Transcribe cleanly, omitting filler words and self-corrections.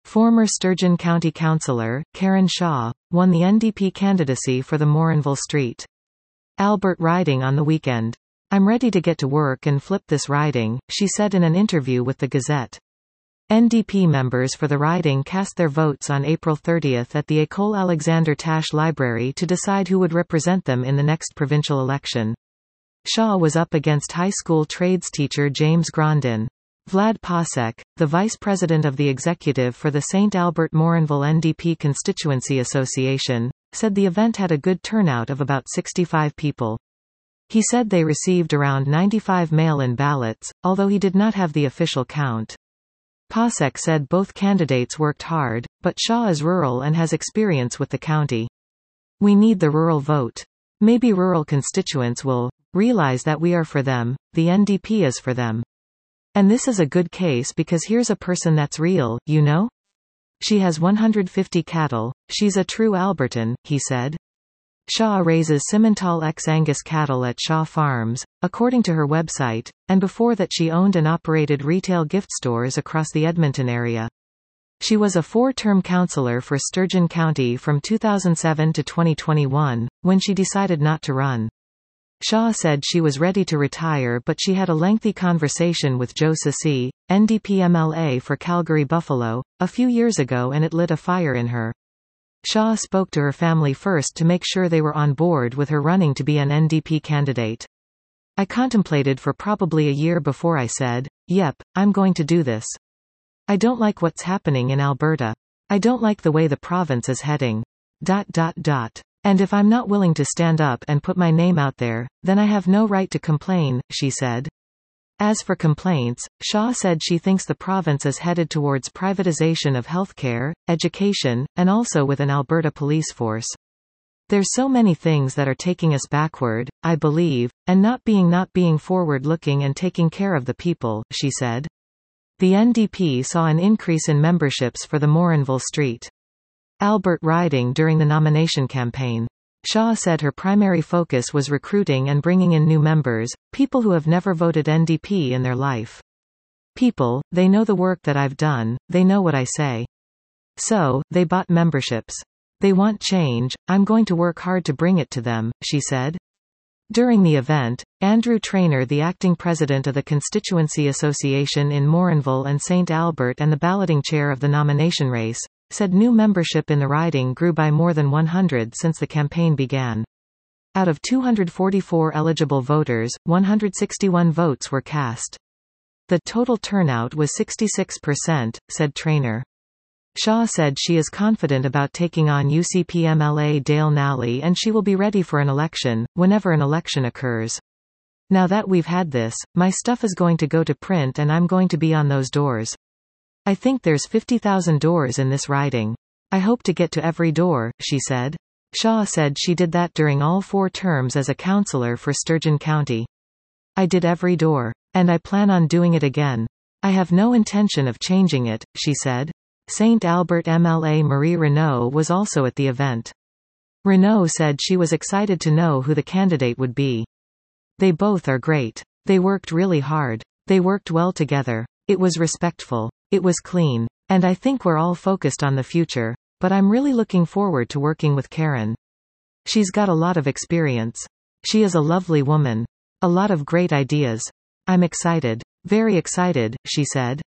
Former Sturgeon County Councillor, Karen Shaw, won the NDP candidacy for the Morinville St. Albert riding on the weekend. "I'm ready to get to work and flip this riding," she said in an interview with the Gazette. NDP members for the riding cast their votes on April 30 at the École Alexander Tasch Library to decide who would represent them in the next provincial election. Shaw was up against high school trades teacher James Grondin. Vlad Pasek, the vice president of the executive for the St. Albert Morinville NDP Constituency Association, said the event had a good turnout of about 65 people. He said they received around 95 mail-in ballots, although he did not have the official count. Pasek said both candidates worked hard, but Shaw is rural and has experience with the county. "We need the rural vote. Maybe rural constituents will realize that we are for them, the NDP is for them. And this is a good case because here's a person that's real, you know? She has 150 cattle, she's a true Albertan," he said. Shaw raises Simmental ex-Angus cattle at Shaw Farms, according to her website, and before that she owned and operated retail gift stores across the Edmonton area. She was a 4-term councillor for Sturgeon County from 2007 to 2021, when she decided not to run. Shaw said she was ready to retire, but she had a lengthy conversation with Joe Ceci, NDP MLA for Calgary-Buffalo, a few years ago, and it lit a fire in her. Shaw spoke to her family first to make sure they were on board with her running to be an NDP candidate. "I contemplated for probably a year before I said, yep, I'm going to do this. I don't like what's happening in Alberta. I don't like the way the province is heading. And if I'm not willing to stand up and put my name out there, then I have no right to complain," she said. As for complaints, Shaw said she thinks the province is headed towards privatization of healthcare, education, and also with an Alberta police force. "There's so many things that are taking us backward, I believe, and not being forward-looking and taking care of the people," she said. The NDP saw an increase in memberships for the Morinville St. Albert riding during the nomination campaign. Shaw said her primary focus was recruiting and bringing in new members, people who have never voted NDP in their life. "People, they know the work that I've done, they know what I say. So, they bought memberships. They want change, I'm going to work hard to bring it to them," she said. During the event, Andrew Traynor, the acting president of the Constituency Association in Morinville and St. Albert and the balloting chair of the nomination race, said new membership in the riding grew by more than 100 since the campaign began. Out of 244 eligible voters, 161 votes were cast. The total turnout was 66%, said Traynor. Shaw said she is confident about taking on UCP MLA Dale Nally and she will be ready for an election, whenever an election occurs. "Now that we've had this, my stuff is going to go to print and I'm going to be on those doors. I think there's 50,000 doors in this riding. I hope to get to every door," she said. Shaw said she did that during all 4 terms as a councillor for Sturgeon County. "I did every door. And I plan on doing it again. I have no intention of changing it," she said. St. Albert MLA Marie Renault was also at the event. Renault said she was excited to know who the candidate would be. "They both are great. They worked really hard. They worked well together. It was respectful. It was clean. And I think we're all focused on the future. But I'm really looking forward to working with Karen. She's got a lot of experience. She is a lovely woman. A lot of great ideas. I'm excited. Very excited," she said.